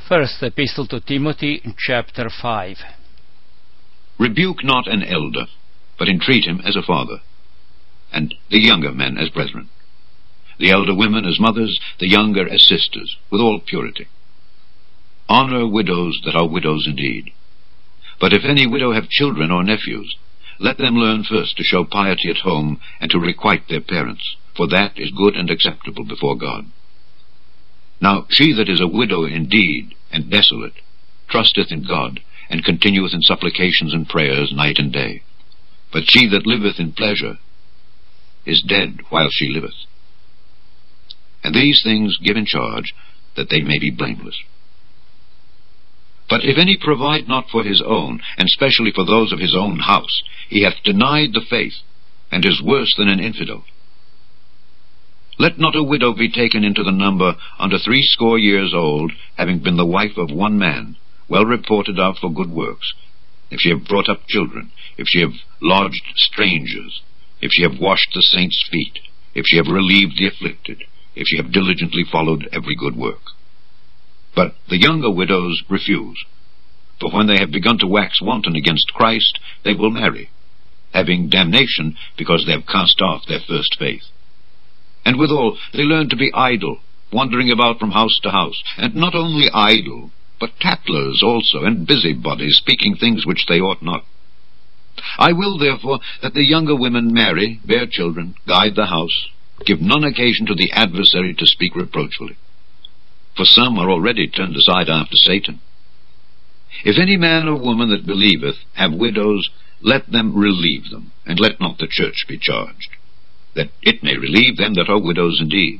First Epistle to Timothy, chapter 5. Rebuke not an elder, but entreat him as a father, and the younger men as brethren, the elder women as mothers, the younger as sisters, with all purity. Honor widows that are widows indeed. But if any widow have children or nephews, let them learn first to show piety at home, and to requite their parents, for that is good and acceptable before God. Now she that is a widow indeed, and desolate, trusteth in God, and continueth in supplications and prayers night and day. But she that liveth in pleasure is dead while she liveth. And these things give in charge, that they may be blameless. But if any provide not for his own, and specially for those of his own house, he hath denied the faith, and is worse than an infidel. Let not a widow be taken into the number under 60 years old, having been the wife of one man, well reported of for good works, if she have brought up children, if she have lodged strangers, if she have washed the saints' feet, if she have relieved the afflicted, if she have diligently followed every good work. But the younger widows refuse, for when they have begun to wax wanton against Christ, they will marry, having damnation, because they have cast off their first faith. And withal they learn to be idle, wandering about from house to house, and not only idle, but tattlers also, and busybodies, speaking things which they ought not. I will therefore that the younger women marry, bear children, guide the house, give none occasion to the adversary to speak reproachfully. For some are already turned aside after Satan. If any man or woman that believeth have widows, let them relieve them, and let not the church be charged, that it may relieve them that are widows indeed.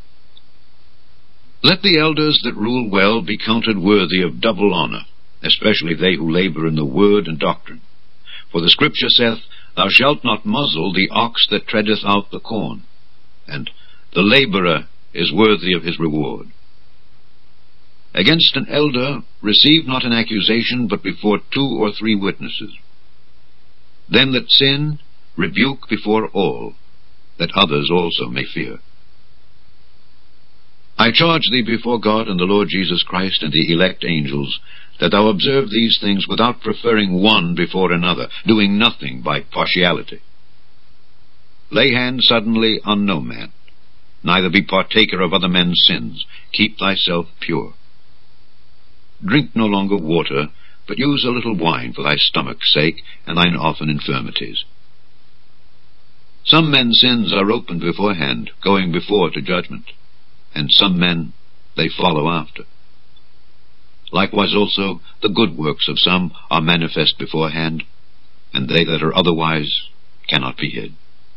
Let the elders that rule well be counted worthy of double honor, especially they who labor in the word and doctrine. For the Scripture saith, Thou shalt not muzzle the ox that treadeth out the corn, and the laborer is worthy of his reward. Against an elder receive not an accusation, but before 2 or 3 witnesses. Them that sin rebuke before all, that others also may fear. I charge thee before God and the Lord Jesus Christ and the elect angels, that thou observe these things without preferring one before another, doing nothing by partiality. Lay hand suddenly on no man, neither be partaker of other men's sins. Keep thyself pure. Drink no longer water, but use a little wine for thy stomach's sake, and thine often infirmities. Some men's sins are opened beforehand, going before to judgment, and some men they follow after. Likewise also the good works of some are manifest beforehand, and they that are otherwise cannot be hid.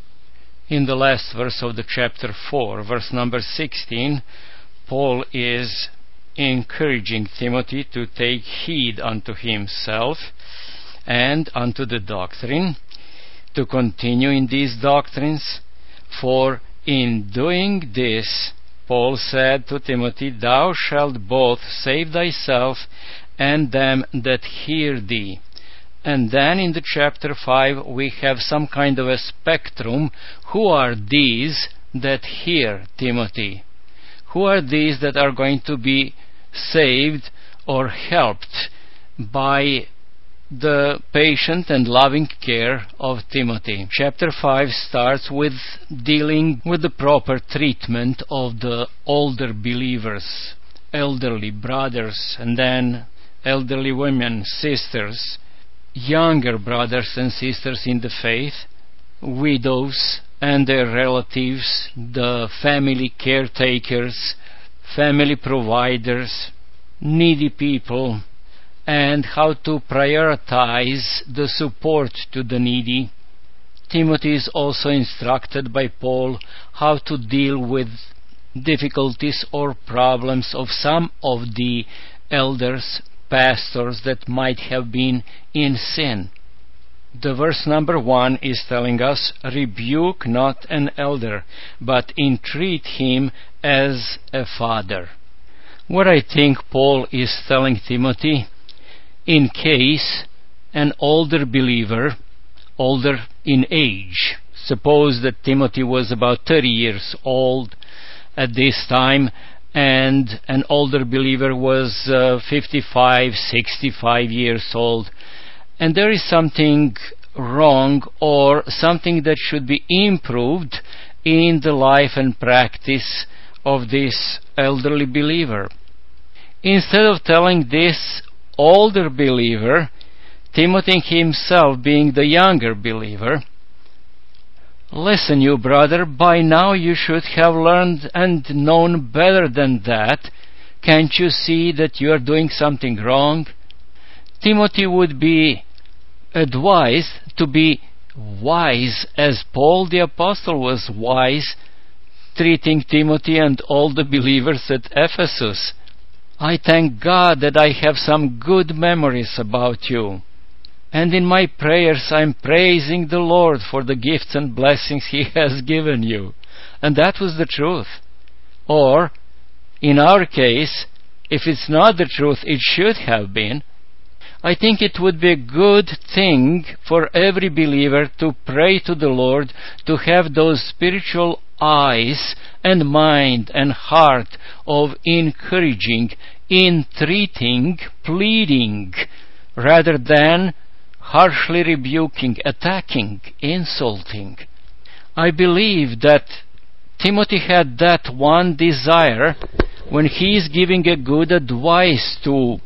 In the last verse of the chapter 4, verse number 16, Paul is encouraging Timothy to take heed unto himself and unto the doctrine, to continue in these doctrines, for in doing this, Paul said to Timothy, Thou shalt both save thyself and them that hear thee. And then in the chapter 5 we have some kind of a spectrum. Who are these that hear Timothy? Who are these that are going to be saved or helped by the patient and loving care of Timothy? Chapter 5 starts with dealing with the proper treatment of the older believers, elderly brothers, and then elderly women, sisters, younger brothers and sisters in the faith, widows and their relatives, the family caretakers, family providers, needy people, and how to prioritize the support to the needy. Timothy is also instructed by Paul how to deal with difficulties or problems of some of the elders, pastors that might have been in sin. The verse number 1 is telling us, Rebuke not an elder, but entreat him as a father. What I think Paul is telling Timothy, in case an older believer, older in age, suppose that Timothy was about 30 years old at this time, and an older believer was 55, 65 years old, and there is something wrong or something that should be improved in the life and practice of this elderly believer. Instead of telling this older believer, Timothy himself being the younger believer, "Listen, you brother, by now you should have learned and known better than that. Can't you see that you are doing something wrong?" Timothy would be advised to be wise as Paul the Apostle was wise, treating Timothy and all the believers at Ephesus. "I thank God that I have some good memories about you. And in my prayers I'm praising the Lord for the gifts and blessings He has given you." And that was the truth. Or, in our case, if it's not the truth, it should have been. I think it would be a good thing for every believer to pray to the Lord to have those spiritual eyes and mind and heart of encouraging, entreating, pleading, rather than harshly rebuking, attacking, insulting. I believe that Timothy had that one desire when he is giving a good advice to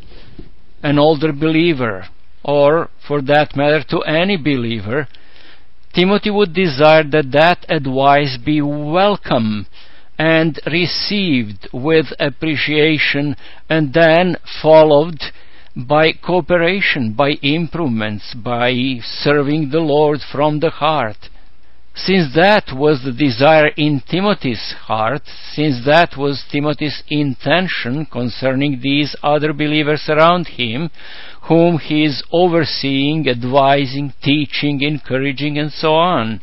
an older believer, or for that matter to any believer. Timothy would desire that that advice be welcome and received with appreciation, and then followed by cooperation, by improvements, by serving the Lord from the heart. Since that was the desire in Timothy's heart, since that was Timothy's intention concerning these other believers around him, whom he is overseeing, advising, teaching, encouraging, and so on,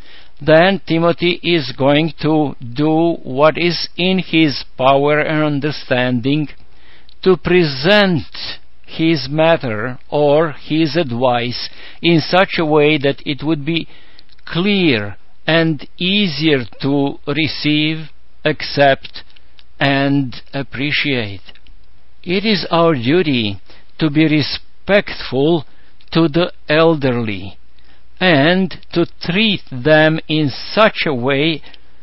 then Timothy is going to do what is in his power and understanding to present his matter or his advice in such a way that it would be clear and easier to receive, accept, and appreciate. It is our duty to be respectful to the elderly and to treat them in such a way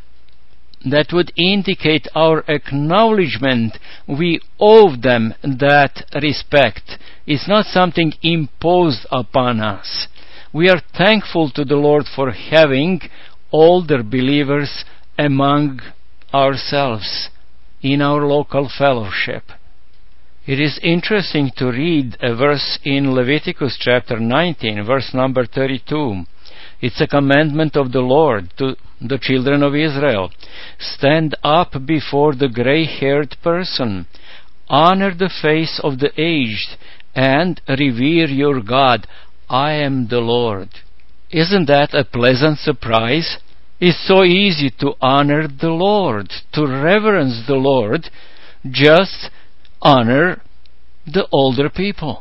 that would indicate our acknowledgement we owe them that respect. It's not something imposed upon us. We are thankful to the Lord for having older believers among ourselves in our local fellowship. It is interesting to read a verse in Leviticus chapter 19, verse number 32. It's a commandment of the Lord to the children of Israel. "Stand up before the gray-haired person, honor the face of the aged, and revere your God. I am the Lord." Isn't that a pleasant surprise? It's so easy to honor the Lord, to reverence the Lord. Just honor the older people.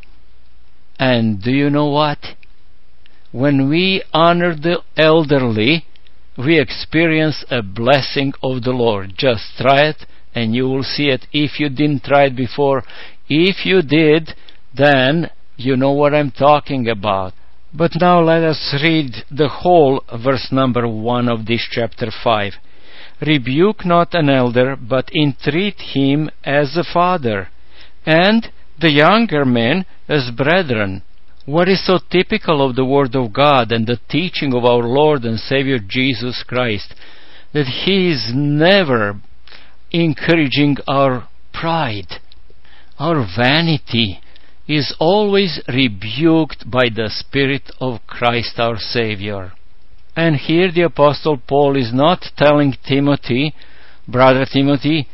And do you know what? When we honor the elderly, we experience a blessing of the Lord. Just try it and you will see it if you didn't try it before. If you did, then you know what I'm talking about. But now let us read the whole verse number 1 of this chapter 5. "Rebuke not an elder, but entreat him as a father, and the younger men as brethren." What is so typical of the Word of God and the teaching of our Lord and Savior Jesus Christ, that He is never encouraging our pride. Our vanity is always rebuked by the Spirit of Christ our Savior. And here the Apostle Paul is not telling Timothy, "Brother Timothy,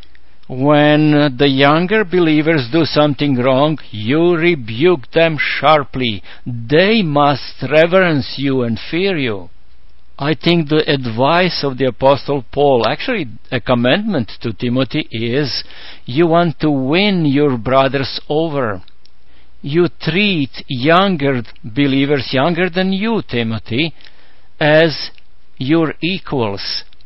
when the younger believers do something wrong, you rebuke them sharply. They must reverence you and fear you." I think the advice of the Apostle Paul, actually a commandment to Timothy, is you want to win your brothers over. You treat younger believers, younger than you, Timothy, as your equals.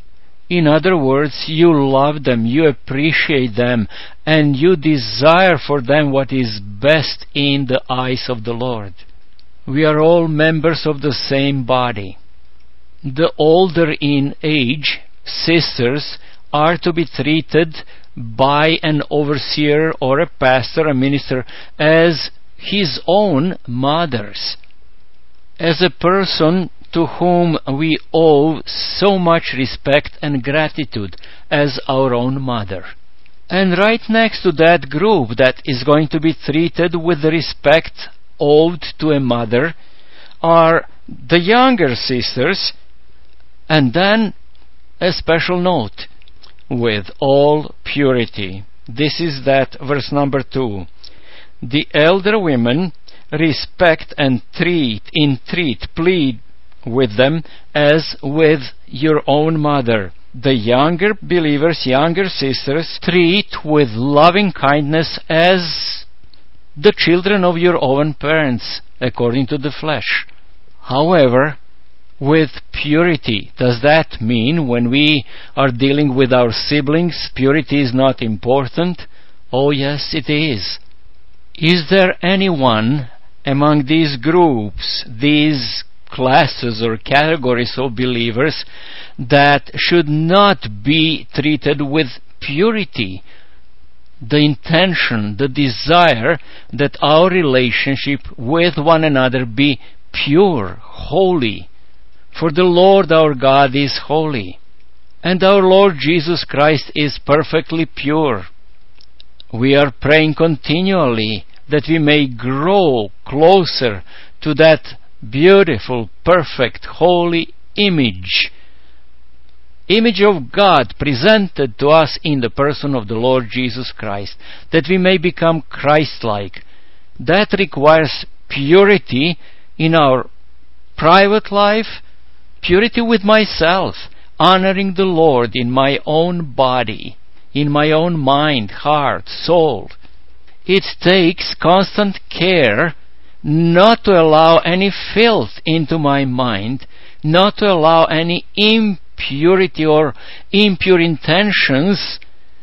In other words, you love them, you appreciate them, and you desire for them what is best in the eyes of the Lord. We are all members of the same body. The older in age sisters are to be treated by an overseer or a pastor, a minister, as his own mothers, as a person to whom we owe so much respect and gratitude as our own mother. And right next to that group that is going to be treated with the respect owed to a mother are the younger sisters, and then a special note, with all purity. This is that verse number 2. The elder women respect and plead with them as with your own mother. The younger believers, younger sisters, treat with loving kindness as the children of your own parents, according to the flesh. However, with purity. Does that mean when we are dealing with our siblings, purity is not important? Oh yes, it is. Is there anyone among these groups, these classes or categories of believers, that should not be treated with purity? The intention, the desire that our relationship with one another be pure, holy. For the Lord our God is holy, and our Lord Jesus Christ is perfectly pure. We are praying continually that we may grow closer to that beautiful, perfect, holy image of God presented to us in the person of the Lord Jesus Christ, that we may become Christ-like. That requires purity in our private life, purity with myself, honoring the Lord in my own body, in my own mind, heart, soul. It takes constant care not to allow any filth into my mind, not to allow any impurity or impure intentions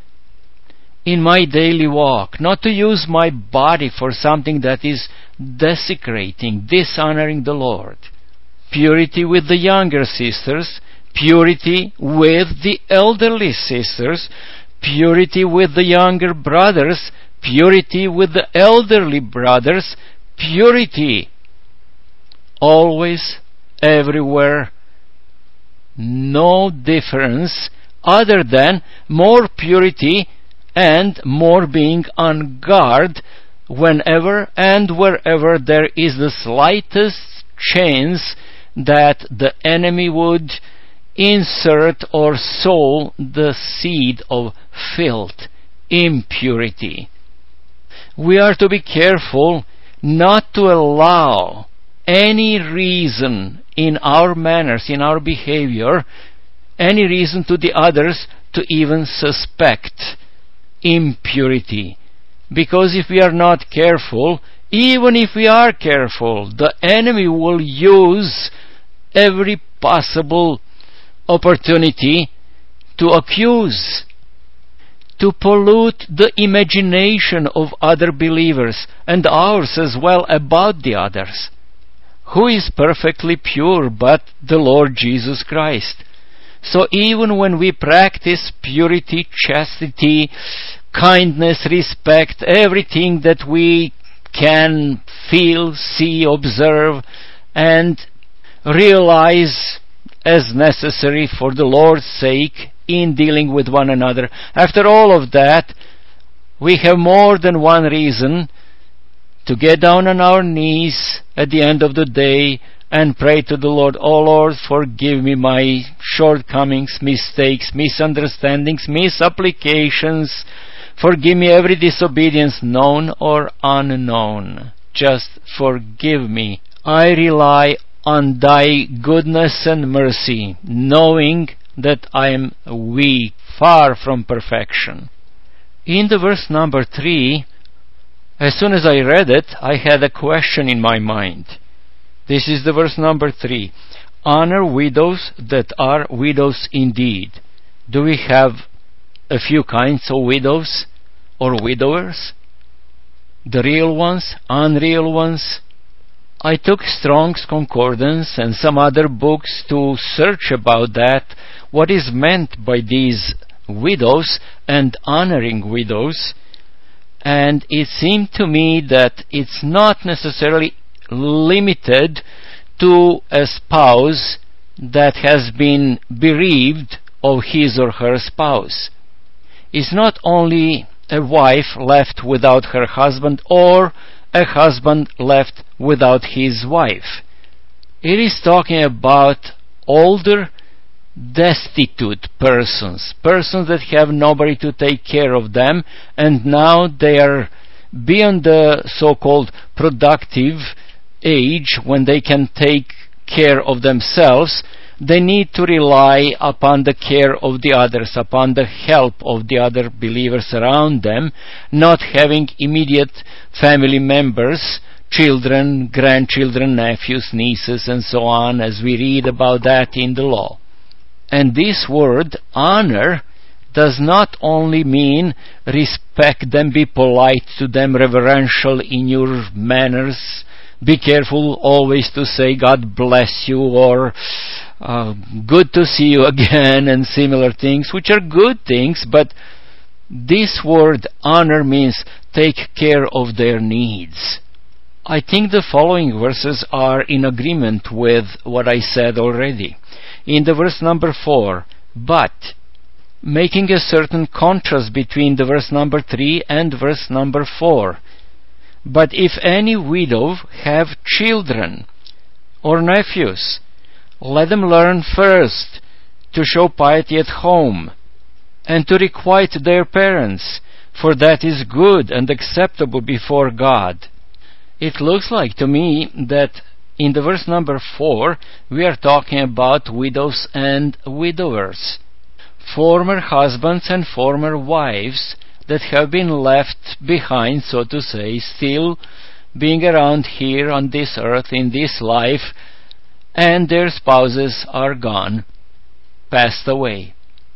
in my daily walk, not to use my body for something that is desecrating, dishonoring the Lord. Purity with the younger sisters, purity with the elderly sisters, purity with the younger brothers, purity with the elderly brothers, purity always, everywhere, no difference other than more purity and more being on guard whenever and wherever there is the slightest chance that the enemy would insert or sow the seed of filth, impurity. We are to be careful not to allow any reason in our manners, in our behavior, any reason to the others to even suspect impurity. Because if we are not careful, even if we are careful, the enemy will use every possible opportunity to accuse, to pollute the imagination of other believers, and ours as well, about the others. Who is perfectly pure but the Lord Jesus Christ? So even when we practice purity, chastity, kindness, respect, everything that we can feel, see, observe, and realize as necessary for the Lord's sake in dealing with one another, after all of that, we have more than one reason to get down on our knees at the end of the day and pray to the Lord, "Oh Lord, forgive me my shortcomings, mistakes, misunderstandings, misapplications. Forgive me every disobedience, known or unknown. Just forgive me. I rely on thy goodness and mercy, knowing that I am weak, far from perfection." In the verse number 3, as soon as I read it, I had a question in my mind. This is the verse number 3. Honor widows that are widows indeed. Do we have a few kinds of widows or widowers? The real ones, unreal ones? I took Strong's Concordance and some other books to search about that, what is meant by these widows and honoring widows, and it seemed to me that it's not necessarily limited to a spouse that has been bereaved of his or her spouse. It's not only a wife left without her husband or a husband left without his wife. It is talking about older, destitute persons that have nobody to take care of them, and now they are beyond the so-called productive age when they can take care of themselves. They need to rely upon the care of the others, upon the help of the other believers around them, not having immediate family members, children, grandchildren, nephews, nieces, and so on, as we read about that in the law. And this word, honor, does not only mean respect them, be polite to them, reverential in your manners, be careful always to say God bless you or good to see you again and similar things, which are good things, but this word honor means take care of their needs. I think the following verses are in agreement with what I said already. In the verse number 4, but, making a certain contrast between the verse number 3 and verse number 4. But if any widow have children or nephews, let them learn first to show piety at home, and to requite their parents, for that is good and acceptable before God. It looks like to me that in the verse number 4, we are talking about widows and widowers, former husbands and former wives that have been left behind, so to say, still being around here on this earth, in this life, and their spouses are gone, passed away.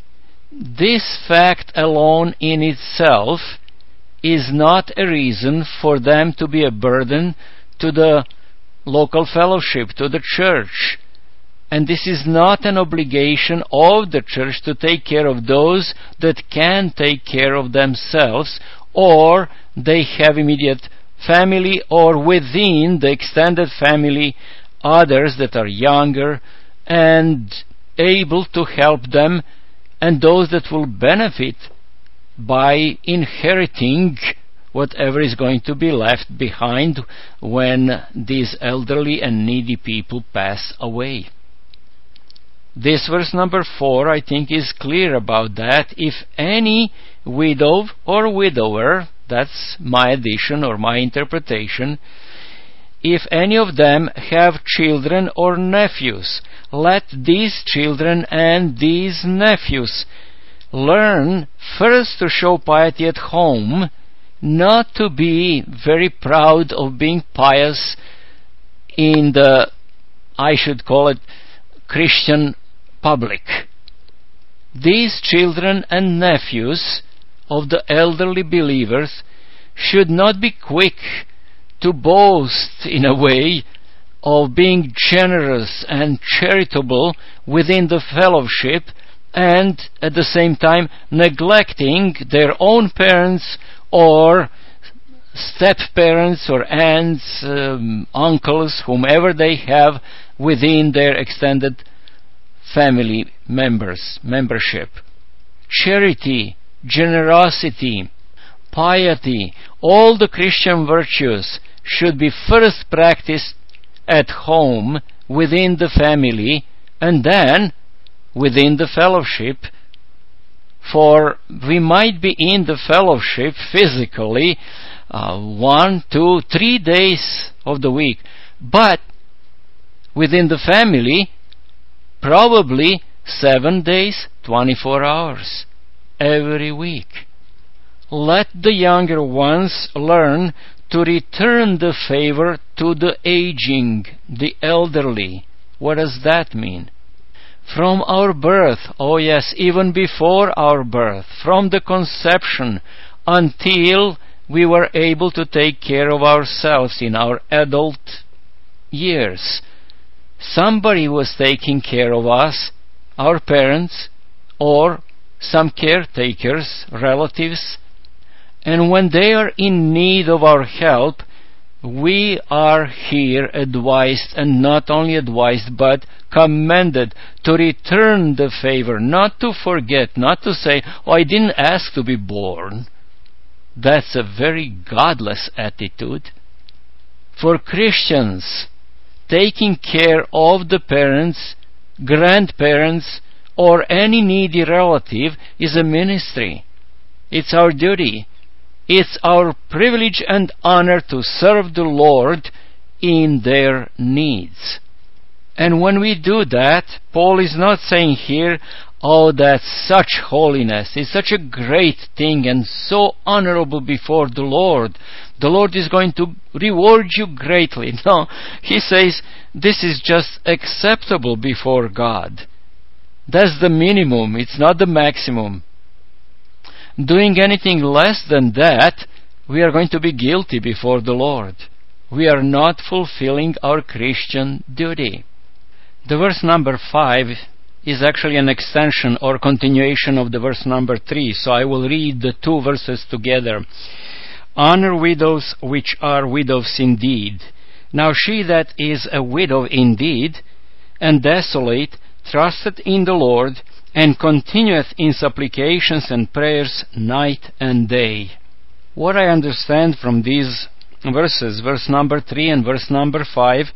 This fact alone in itself is not a reason for them to be a burden to the local fellowship, to the church. And this is not an obligation of the church to take care of those that can take care of themselves, or they have immediate family, or within the extended family others that are younger and able to help them, and those that will benefit by inheriting whatever is going to be left behind when these elderly and needy people pass away. This verse number 4, I think, is clear about that. If any widow or widower, that's my addition or my interpretation, if any of them have children or nephews, let these children and these nephews learn first to show piety at home, not to be very proud of being pious in the, I should call it, Christian public. These children and nephews of the elderly believers should not be quick to boast in a way of being generous and charitable within the fellowship, and at the same time neglecting their own parents or step-parents or aunts, uncles, whomever they have within their extended family membership. Charity, generosity, piety, all the Christian virtues should be first practiced at home, within the family, and then within the fellowship. For we might be in the fellowship physically 1, 2, 3 days of the week, but within the family probably 7 days, 24 hours every week. Let the younger ones learn to return the favor to the aging, the elderly. What does that mean? From our birth, oh yes, even before our birth, from the conception until we were able to take care of ourselves in our adult years. Somebody was taking care of us, our parents, or some caretakers, relatives, and when they are in need of our help, we are here advised, and not only advised, but commended to return the favor, not to forget, not to say, "Oh, I didn't ask to be born." That's a very godless attitude. For Christians, taking care of the parents, grandparents, or any needy relative is a ministry. It's our duty. It's our privilege and honor to serve the Lord in their needs. And when we do that, Paul is not saying here, "Oh, that's such holiness. It's such a great thing and so honorable before the Lord. The Lord is going to reward you greatly." No, he says this is just acceptable before God. That's the minimum. It's not the maximum. Doing anything less than that, we are going to be guilty before the Lord. We are not fulfilling our Christian duty. The verse number 5 is actually an extension or continuation of the verse number 3, so I will read the two verses together. "Honor widows which are widows indeed. Now she that is a widow indeed, and desolate, trusteth in the Lord, and continueth in supplications and prayers night and day." What I understand from these verses, verse number 3 and verse number 5,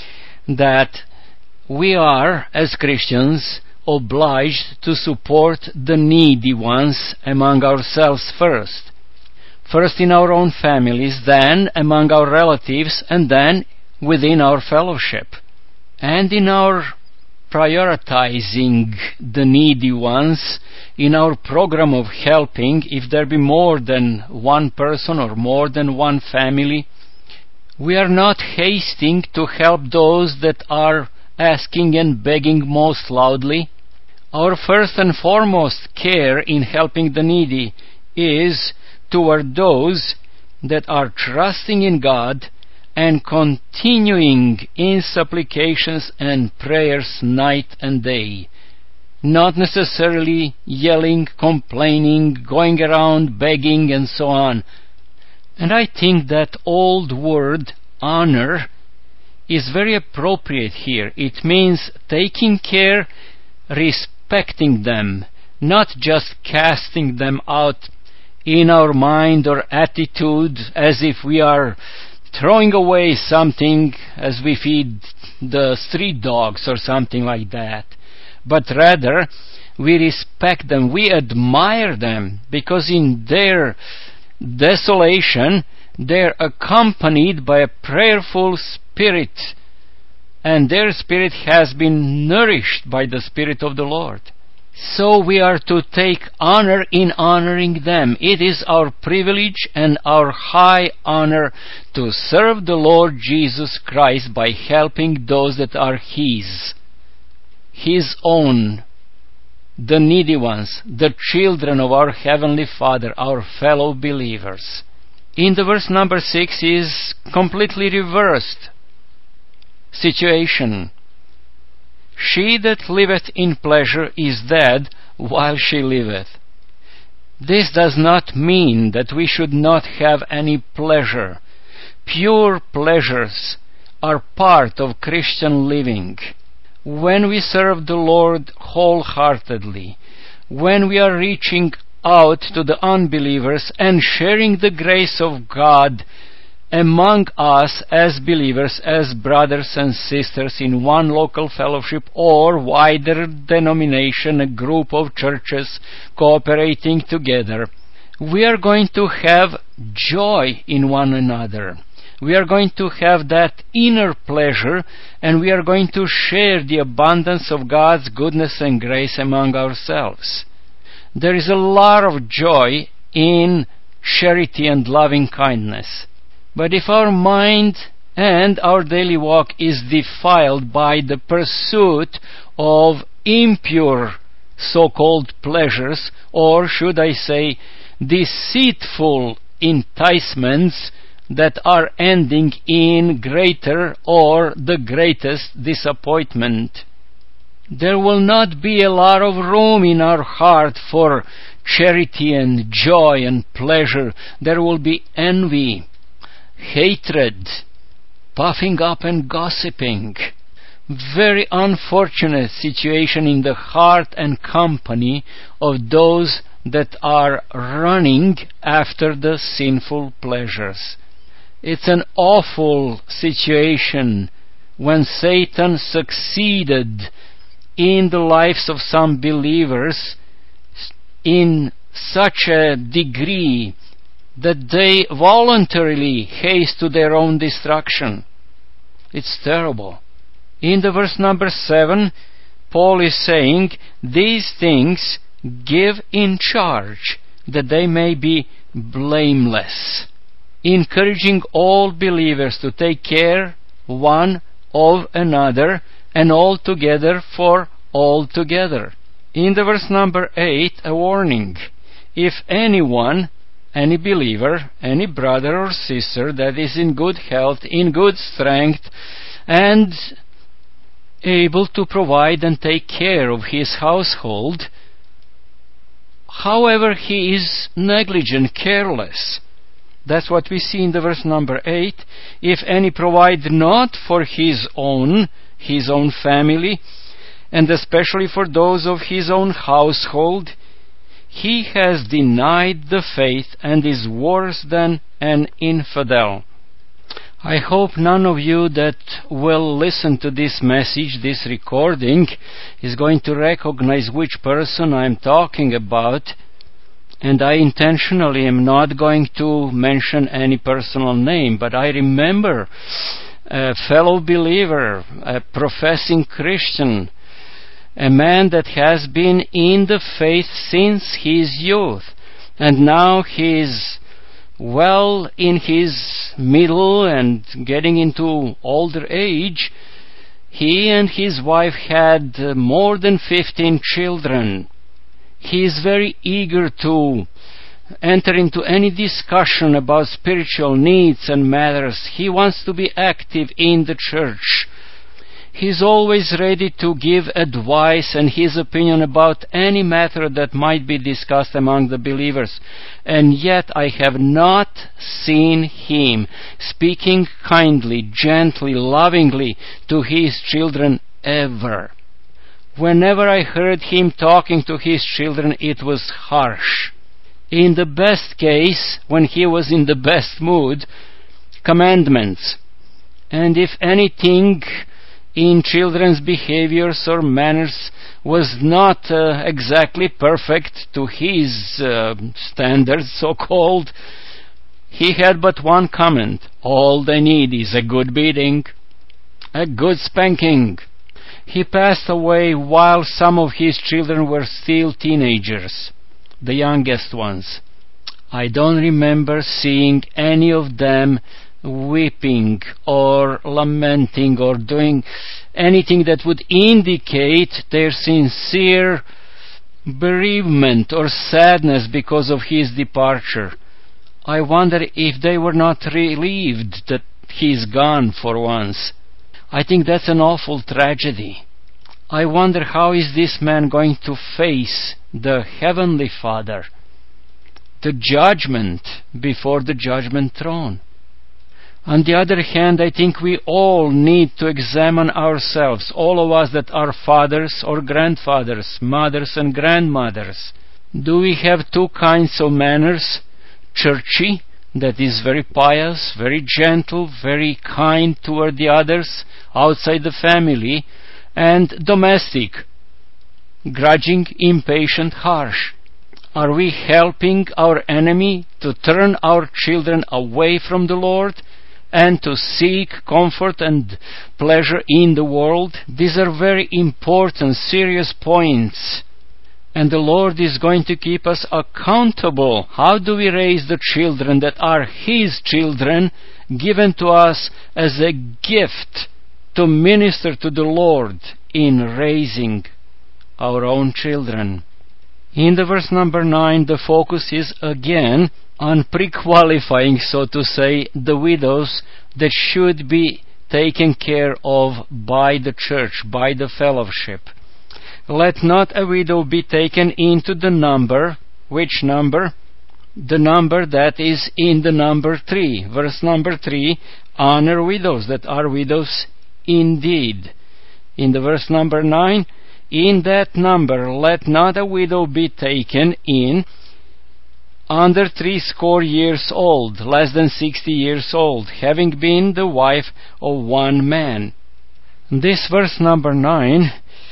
that we are, as Christians, obliged to support the needy ones among ourselves first. First in our own families, then among our relatives, and then within our fellowship. And in our prioritizing the needy ones, in our program of helping, if there be more than one person or more than one family, we are not hasting to help those that are asking and begging most loudly. Our first and foremost care in helping the needy is toward those that are trusting in God and continuing in supplications and prayers night and day. Not necessarily yelling, complaining, going around begging and so on. And I think that old word, honor, is very appropriate here. It means taking care, respecting them, not just casting them out in our mind or attitude as if we are throwing away something as we feed the street dogs or something like that. But rather, we respect them, we admire them, because in their desolation, they're accompanied by a prayerful spirit, and their spirit has been nourished by the Spirit of the Lord. So we are to take honor in honoring them. It is our privilege and our high honor to serve the Lord Jesus Christ by helping those that are His own, the needy ones, the children of our Heavenly Father, our fellow believers. In the verse number 6 is completely reversed situation. "She that liveth in pleasure is dead while she liveth." This does not mean that we should not have any pleasure. Pure pleasures are part of Christian living. When we serve the Lord wholeheartedly, when we are reaching out to the unbelievers and sharing the grace of God among us as believers, as brothers and sisters in one local fellowship or wider denomination, a group of churches cooperating together, we are going to have joy in one another. We are going to have that inner pleasure, and we are going to share the abundance of God's goodness and grace among ourselves. There is a lot of joy in charity and loving kindness. But if our mind and our daily walk is defiled by the pursuit of impure so-called pleasures, or should I say deceitful enticements that are ending in greater or the greatest disappointment. There will not be a lot of room in our heart for charity and joy and pleasure. There will be envy, hatred, puffing up and gossiping. Very unfortunate situation in the heart and company of those that are running after the sinful pleasures. It's an awful situation when Satan succeeded in the lives of some believers in such a degree that they voluntarily haste to their own destruction. It's terrible. In the verse number 7, Paul is saying, these things give in charge, that they may be blameless, encouraging all believers to take care one of another, and all together for all together. In the verse number 8, a warning. If anyone, any believer, any brother or sister that is in good health, in good strength, and able to provide and take care of his household, however he is negligent, careless. That's what we see in the verse number 8. If any provide not for his own family, and especially for those of his own household, he has denied the faith and is worse than an infidel. I hope none of you that will listen to this message, this recording, is going to recognize which person I'm talking about, and I intentionally am not going to mention any personal name, but I remember a fellow believer, a professing Christian, a man that has been in the faith since his youth, and now he's well in his middle and getting into older age. He and his wife had more than 15 children. He is very eager to enter into any discussion about spiritual needs and matters. He wants to be active in the church. He's always ready to give advice and his opinion about any matter that might be discussed among the believers. And yet I have not seen him speaking kindly, gently, lovingly to his children ever. Whenever I heard him talking to his children, it was harsh. In the best case, when he was in the best mood, commandments. And if anything in children's behaviors or manners was not exactly perfect to his standards, so-called, he had but one comment: all they need is a good beating, a good spanking. He passed away while some of his children were still teenagers, the youngest ones. I don't remember seeing any of them weeping or lamenting or doing anything that would indicate their sincere bereavement or sadness because of his departure. I wonder if they were not relieved that he's gone for once. I think that's an awful tragedy. I wonder how is this man going to face the Heavenly Father, the judgment before the judgment throne. On the other hand, I think we all need to examine ourselves, all of us that are fathers or grandfathers, mothers and grandmothers. Do we have two kinds of manners? Churchy, that is very pious, very gentle, very kind toward the others outside the family, and domestic, grudging, impatient, harsh. Are we helping our enemy to turn our children away from the Lord and to seek comfort and pleasure in the world? These are very important, serious points And the Lord is going to keep us accountable. How do we raise the children that are His children, given to us as a gift to minister to the Lord in raising our own children? In the verse number 9, the focus is again on pre-qualifying, so to say, the widows that should be taken care of by the church, by the fellowship. Let not a widow be taken into the number. Which number? The number that is in the number 3. Verse number 3, honor widows that are widows indeed. In the verse number 9, in that number let not a widow be taken in under 60 years old, less than 60 years old, having been the wife of one man. This verse number 9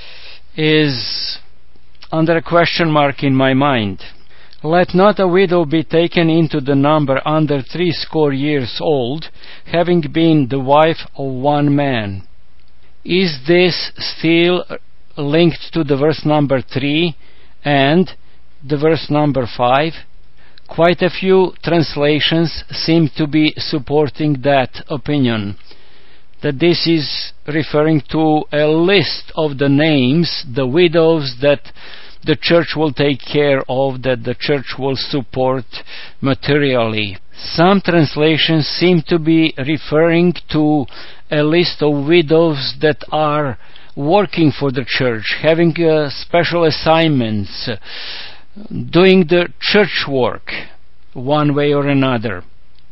is under a question mark in my mind. Let not a widow be taken into the number under 60 years old, having been the wife of one man. Is this still linked to the verse number 3 and the verse number 5? Quite a few translations seem to be supporting that opinion, that this is referring to a list of the names, the widows that the church will take care of, that the church will support materially. Some translations seem to be referring to a list of widows that are working for the church, having special assignments, doing the church work one way or another.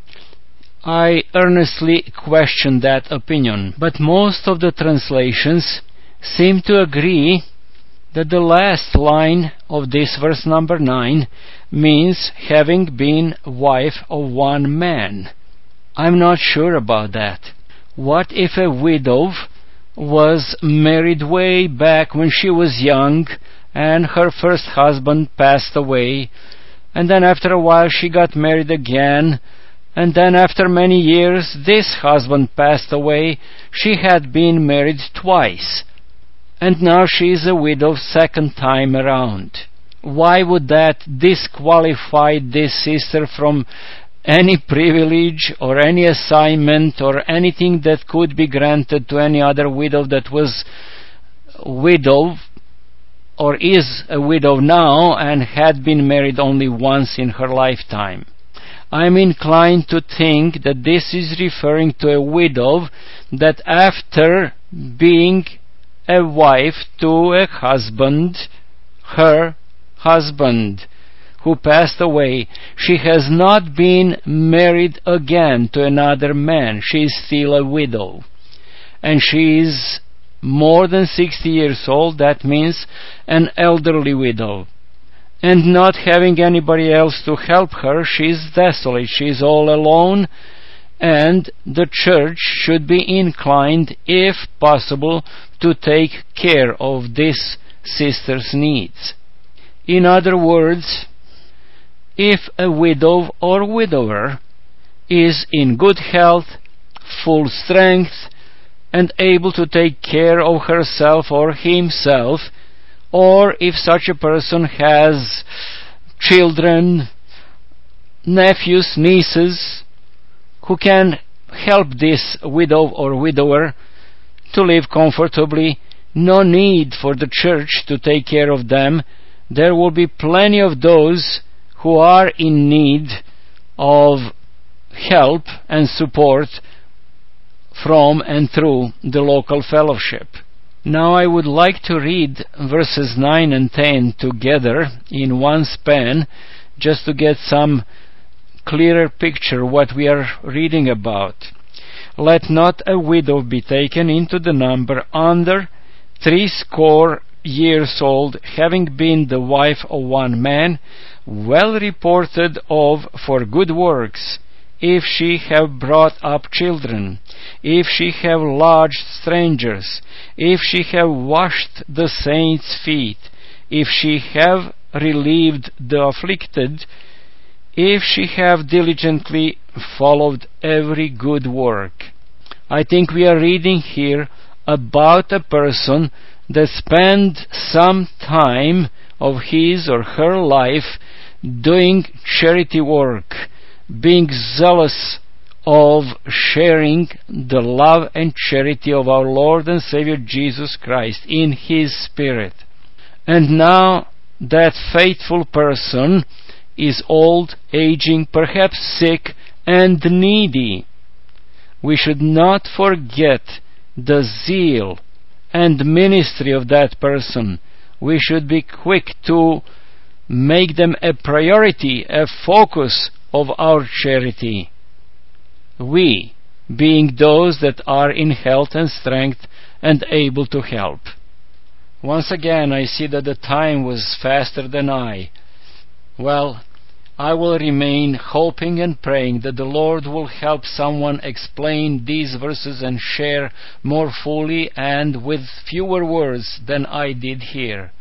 I earnestly question that opinion, but most of the translations seem to agree that the last line of this verse number 9 means having been wife of one man. I'm not sure about that. What if a widow was married way back when she was young and her first husband passed away, and then after a while she got married again, and then after many years this husband passed away, she had been married twice, and now she is a widow second time around. Why would that disqualify this sister from any privilege or any assignment or anything that could be granted to any other widow that was widow or is a widow now and had been married only once in her lifetime? I'm inclined to think that this is referring to a widow that after being a wife to a husband, her husband, who passed away, she has not been married again to another man. She is still a widow. And she is more than 60 years old. That means an elderly widow. And not having anybody else to help her, she is desolate. She is all alone. And the church should be inclined, if possible, to take care of this sister's needs. In other words, if a widow or widower is in good health, full strength, and able to take care of herself or himself, or if such a person has children, nephews, nieces, who can help this widow or widower to live comfortably, no need for the church to take care of them. There will be plenty of those who are in need of help and support from and through the local fellowship. Now I would like to read verses 9 and 10 together in one span, just to get some clearer picture what we are reading about. Let not a widow be taken into the number under 60 years old, having been the wife of one man, well reported of for good works, if she have brought up children, if she have lodged strangers, if she have washed the saints' feet, if she have relieved the afflicted, if she have diligently followed every good work. I think we are reading here about a person that spent some time of his or her life doing charity work, being zealous of sharing the love and charity of our Lord and Savior Jesus Christ in His Spirit. And now that faithful person is old, aging, perhaps sick and needy. We should not forget the zeal and ministry of that person. We should be quick to make them a priority, a focus of our charity. We, being those that are in health and strength and able to help. Once again, I see that the time was faster than I. Well, I will remain hoping and praying that the Lord will help someone explain these verses and share more fully and with fewer words than I did here.